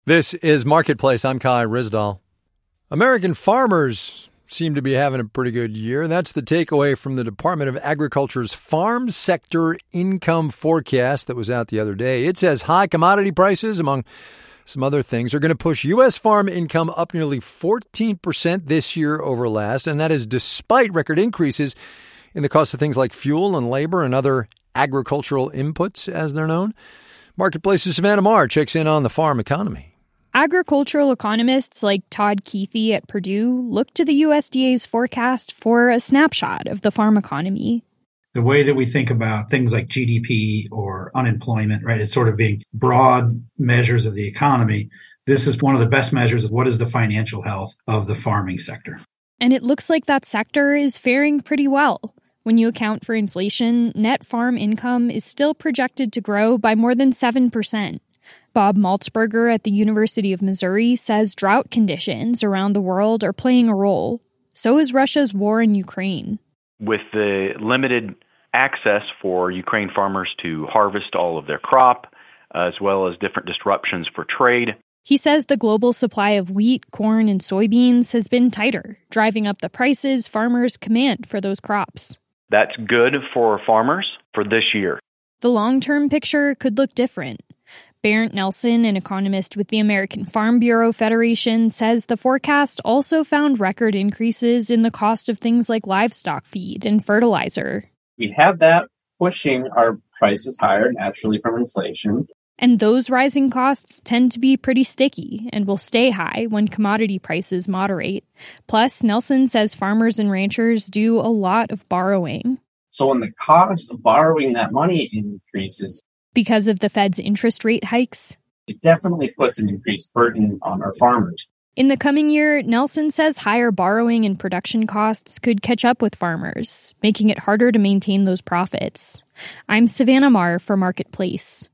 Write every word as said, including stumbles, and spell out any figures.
This is Marketplace. I'm Kai Ryssdal. American farmers seem to be having a pretty good year. That's the takeaway from the Department of Agriculture's Farm Sector Income Forecast that was out the other day. It says high commodity prices, among some other things, are going to push U S farm income up nearly fourteen percent this year over last, and that is despite record increases in the cost of things like fuel and labor and other agricultural inputs, as they're known. Marketplace's Savannah Maher checks in on the farm economy. Agricultural economists like Todd Keithy at Purdue look to the U S D A's forecast for a snapshot of the farm economy. The way that we think about things like G D P or unemployment, right, it's sort of being broad measures of the economy. This is one of the best measures of what is the financial health of the farming sector. And it looks like that sector is faring pretty well. When you account for inflation, net farm income is still projected to grow by more than seven percent. Bob Maltzberger at the University of Missouri says drought conditions around the world are playing a role. So is Russia's war in Ukraine. With the limited access for Ukraine farmers to harvest all of their crop, as well as different disruptions for trade. He says the global supply of wheat, corn, and soybeans has been tighter, driving up the prices farmers command for those crops. That's good for farmers for this year. The long-term picture could look different. Bernd Nelson, an economist with the American Farm Bureau Federation, says the forecast also found record increases in the cost of things like livestock feed and fertilizer. We have that pushing our prices higher naturally from inflation. And those rising costs tend to be pretty sticky and will stay high when commodity prices moderate. Plus, Nelson says farmers and ranchers do a lot of borrowing. So when the cost of borrowing that money increases, because of the Fed's interest rate hikes, it definitely puts an increased burden on our farmers. In the coming year, Nelson says higher borrowing and production costs could catch up with farmers, making it harder to maintain those profits. I'm Savannah Maher for Marketplace.